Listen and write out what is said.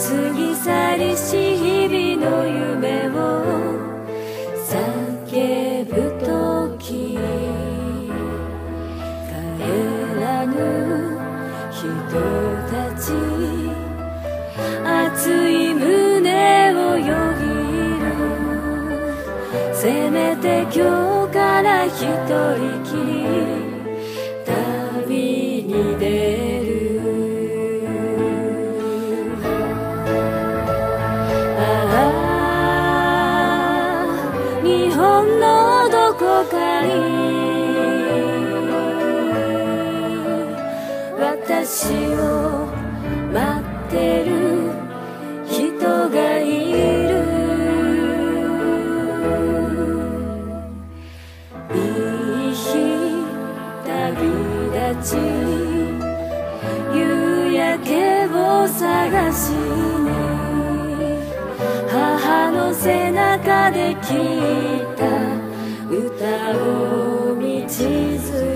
過ぎ去りし日々の夢を叫ぶとき、帰らぬ人たち、熱い胸をよぎる。せめて今日から一人きり旅に出る。日本のどこかに私を待ってる人がいる。いい日旅立ち、夕焼けを探しに母の背中で聞いた歌を道連れ